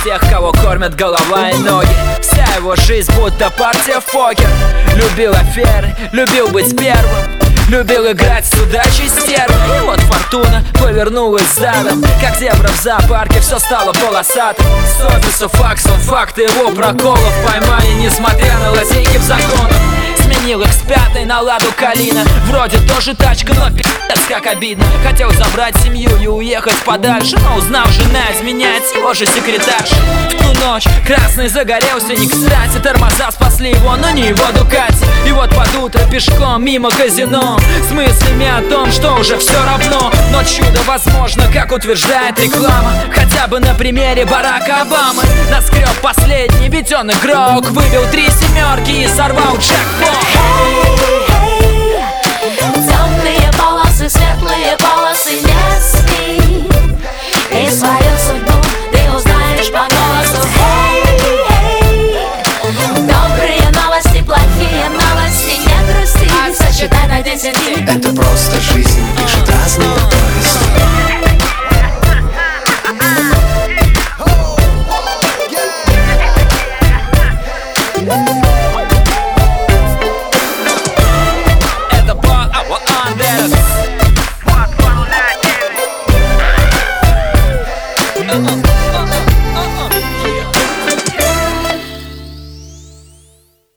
тех, кого кормят голова и ноги. Вся его жизнь будто партия в покер. Любил аферы, любил быть первым, любил играть с удачей стервой. И вот фортуна повернулась задом, как зебра в зоопарке, все стало полосатым. С офиса факсом факты его проколов поймали, несмотря на лазейки в законах. Сменил X5 на Ладу Калина. Вроде тоже тачка, но пи***ц как обидно. Хотел забрать семью и уехать подальше, но узнав, жена изменяет его же секретарша. В ту ночь красный загорелся не кстати. Тормоза спасли его, но не его Дукати. И вот под утро пешком мимо казино, с мыслями о том, что уже все равно. Но чудо возможно, как утверждает реклама. Хотя бы на примере Барака Обамы. Наскреб последний, ведь он игрок. Выбил 3 семерки и сорвал джекпот. Темные полосы, светлые полосы, не спи. И свою судьбу ты узнаешь по голосу. Добрые новости, плохие новости, не грусти. Сочетай на 10. Это просто жизнь, пишет